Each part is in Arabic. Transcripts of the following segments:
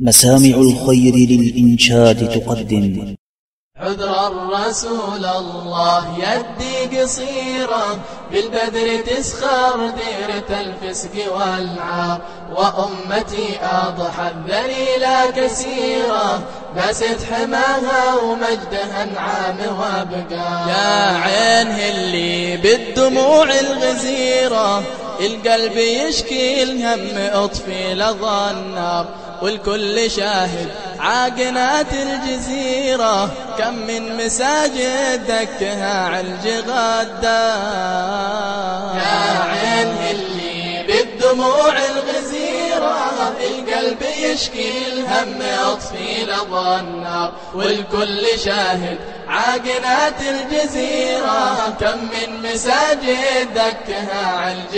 مسامع الخير للإنشاد تقدم. عذر الرسول الله يدي قصيرة، بالبدر تسخر ديرة الفسق والعار، وأمتي أضحت ذليلة كثيرة، بست حماها ومجدها انعام وابقار. يا عين اللي بالدموع الغزيرة، القلب يشكي الهم اطفي لظى النار، والكل شاهد عاقنات الجزيرة، كم من مساجد دكها علج غدار. يا عين اللي بالدموع الغزيرة، القلب يشكي الهم اطفي لظى النار، والكل شاهد عاقنات الجزيرة، كم من مساجد دكها علج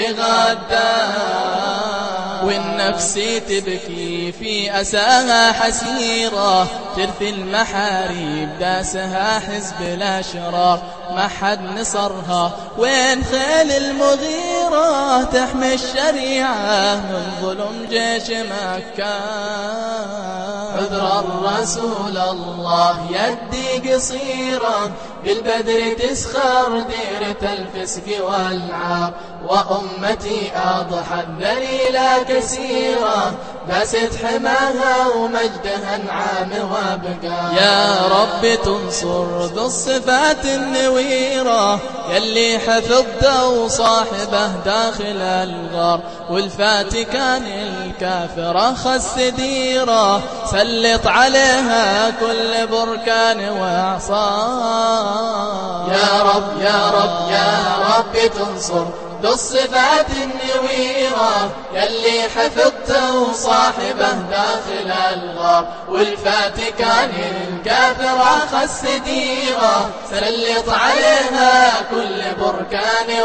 غدار. والنفس تبكي في أساها حسيرة، ترثي المحاريب داسها حزب الأشرار، ما حد نصرها وين خيل المغيرة، تحمي الشريعة من ظلم جيش مكة. عذر الرسول الله يدي قصيرة، بالبدر تسخر ديرة الفسق والعار، وأمتي أضحت ذليلة كثيرة، بست حماها ومجدها انعام وابقار. يا رب تنصر ذو الصفات النويرة، يلي حفظته وصاحبه داخل الغار، والفاتكان الكافرة خس ديرة، سلط عليها كل بركان وإعصار. يا رب يا رب يا رب تنصر ذو الصفات النويرة، يلي حفظته وصاحبه داخل الغار، والفاتكان الكافرة خس ديرة، سلط عليها كل بركان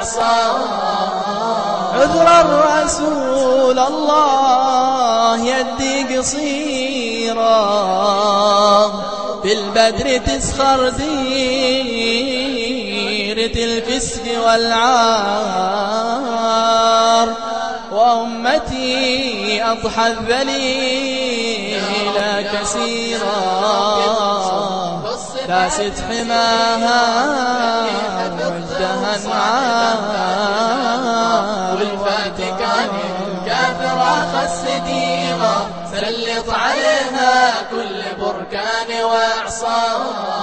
وإعصار. عذر الرسول الله يدي قصيرة، بالبدر تسخر ديرة الفسق والعار، وأمتي أضحت ذليلة كثيرة، داست حماها وجدها انعام، والفاتكان الكافرة خس ديرة، سلط عليها كل بركان وإعصار.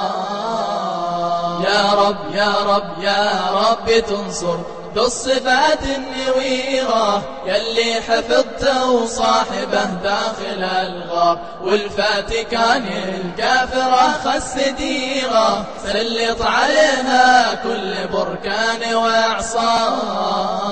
يا رب يا رب يا رب تنصر ذو الصفات النويرة، يلي حفظته وصاحبه داخل الغار، والفاتكان الكافرة خس ديرة، سلط عليها كل بركان وإعصار.